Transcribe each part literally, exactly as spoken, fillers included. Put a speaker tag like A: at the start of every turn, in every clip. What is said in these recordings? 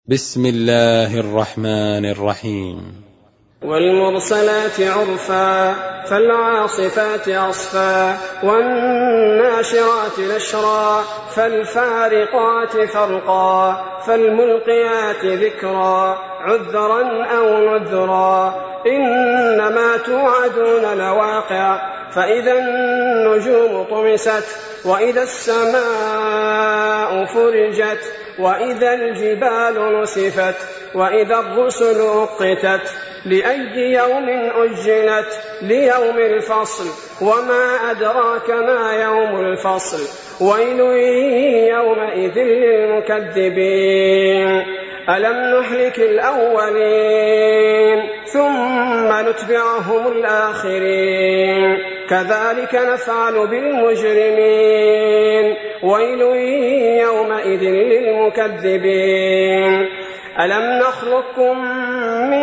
A: بسم الله الرحمن الرحيم.
B: والمرسلات عرفا فالعاصفات عصفا والناشرات نشرا فالفارقات فرقا فالملقيات ذكرا عذرا أو نذرا إنما توعدون لواقع فإذا النجوم طمست وإذا السماء فرجت وإذا الجبال نسفت وإذا الرسل أقتت لأي يوم أجلت ليوم الفصل وما أدراك ما يوم الفصل ويل يومئذ للمكذبين ألم نهلك الأولين ثم نتبعهم الآخرين كذلك نفعل بالمجرمين ويل يومئذ للمكذبين ألم نخلقكم من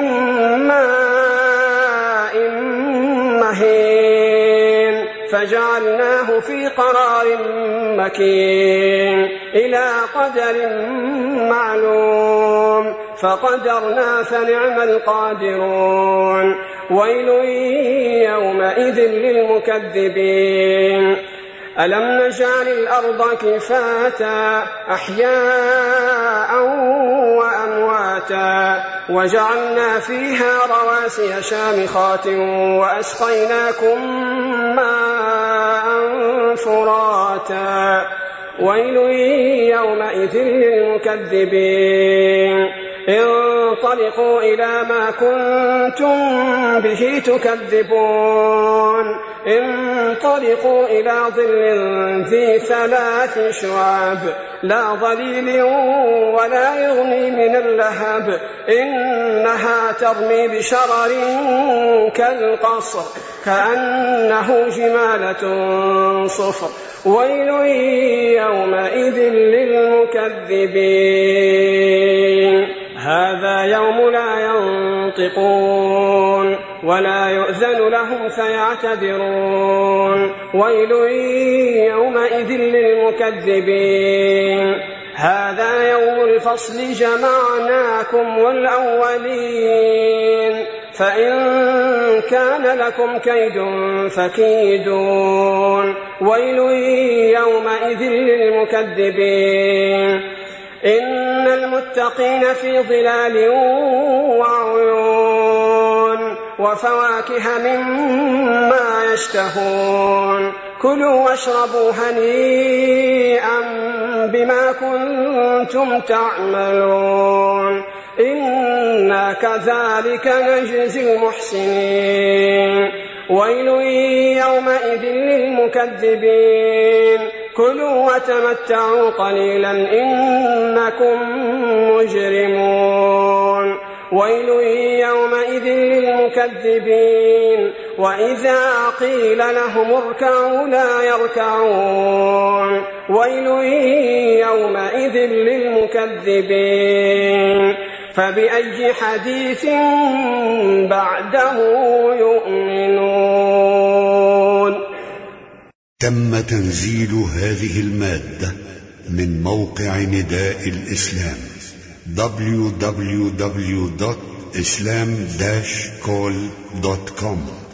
B: ماء مهين فجعلناه في قرار مكين إلى قدر معلوم فقدرنا فنعم القادرون ويل يومئذ للمكذبين ألم نجعل الأرض كفاتا أحياء وأمواتا وجعلنا فيها رواسي شامخات وأسقيناكم ماء فراتا ويل يومئذ للمكذبين انطلقوا إلى ما كنتم به تكذبون انطلقوا إلى ظل ذي ثلاث شعاب لا ظليل ولا يغني من اللهب إنها ترمي بشرر كالقصر كأنه جمالة صفر ويل يومئذ للمكذبين هذا يوم لا ينطقون ولا يؤذن لهم فيعتذرون ويل يومئذ للمكذبين هذا يوم الفصل جمعناكم والأولين فإن كان لكم كيد فكيدون ويل يومئذ للمكذبين إن المتقين في ظلال وعيون وفواكه مما يشتهون كلوا واشربوا هنيئا بما كنتم تعملون إنا كذلك نجزي المحسنين ويل يومئذ للمكذبين كلوا وتمتعوا قليلا إنكم مجرمون ويل يومئذ للمكذبين وإذا قيل لهم اركعوا لا يركعون ويل يومئذ للمكذبين فبأي حديث بعده يؤمنون.
C: تم تنزيل هذه المادة من موقع نداء الإسلام دبليو دبليو دبليو دوت إسلام داش كول دوت كوم.